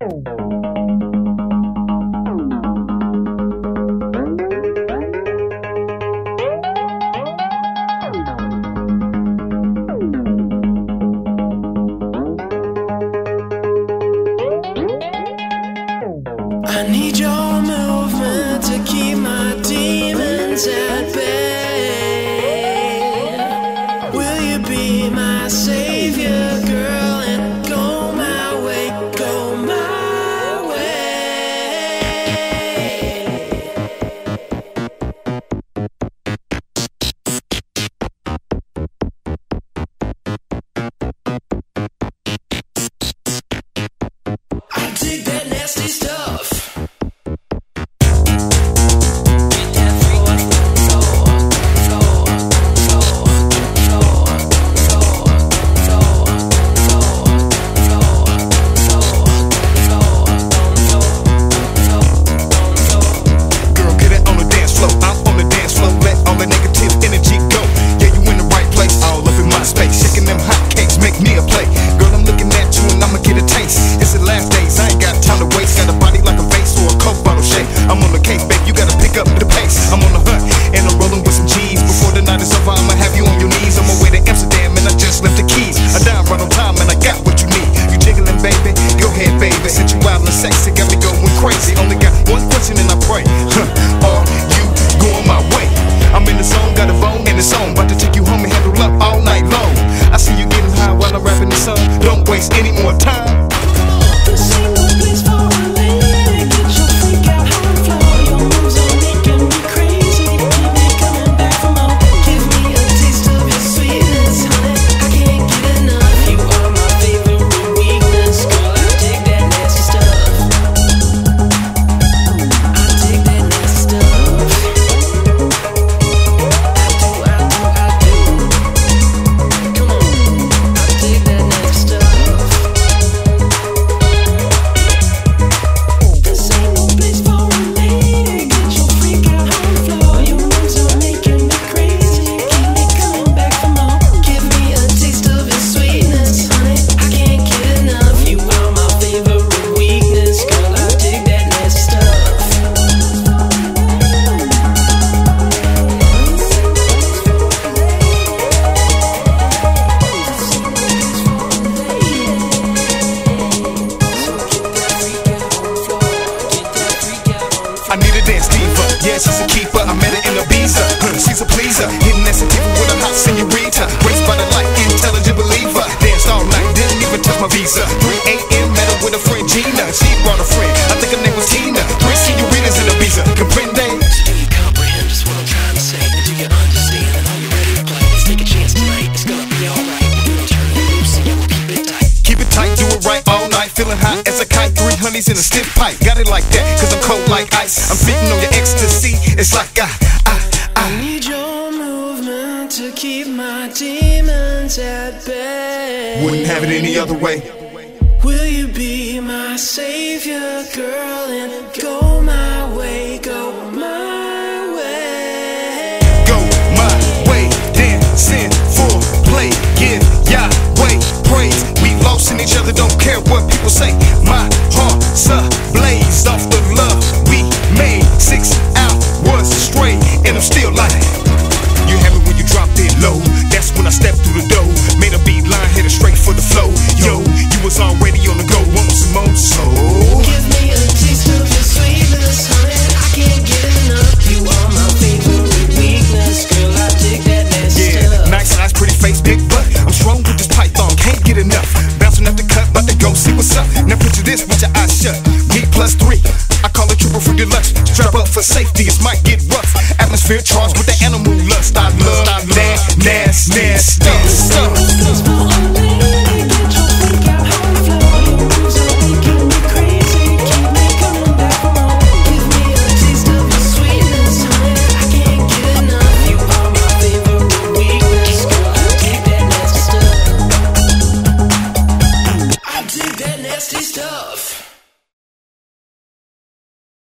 I need your movement to keep my demons at bay. Will you be my savior, girl, and go my way, go my way? I dig that nasty stuff. Sexy got me going crazy. Only got one question and I pray. Are you going my way? I'm in the zone, got a bone in the zone. About to take you home and handle up all night long. I see you getting high while I'm rapping the song. Don't waste any more time. This ain't no place for a lady. Get your freak out on the floor. Your moves are making me crazy. Keep me coming back for more. Give me a taste of your sweetness, honey. I can't get enough. You are my favorite weakness, girl. I dig that nasty stuff. Yeah, she's a keeper, I met her in Ibiza. She's a pleaser, hitting that sativa with a hot senorita. Raised by the light, intelligent believer. Danced all night, didn't even touch my visa. 3 a.m. met her with a friend Gina. She brought a friend, I think her name was Tina. 3 senoritas in Ibiza, comprende? Do you comprehend just what I'm trying to say? Do you understand? And are you ready to play? Let's take a chance tonight, it's gonna be alright. We're gonna turn it loose and yeah, we'll keep it tight. Keep it tight, do it right all night. Feeling hot as a kite, 3 honeys in a stiff pipe. Got it like that, cause I'm cold like ice. I'm feeding on your ecstasy, it's like I need your movement to keep my demons at bay. Wouldn't have it any other way. Will you be my savior, girl, and go my way, go my way? Go my way, dancing for play, give Yahweh praise. We lost in each other, don't care what people say. My heart's ablaze off the love we made. 6 hours straight, and I'm still like, you had me when you dropped it low. That's when I stepped through the door. Made a beeline, headed straight for the flow. Yo, you was already on the go, want some more, so give me a taste of your sweetness, honey. I can't get enough. You are my favorite weakness, girl. I dig that nasty stuff. Nice eyes, pretty face, big butt. I'm strong with this python, can't get enough. Bouncing up the cut, about to go see what's up. Now picture this with your eyes shut. Me plus 3, I call it triple for deluxe. Strap up for safety, it might get rough. Atmosphere charged with the animal lust. I love that nasty stuff.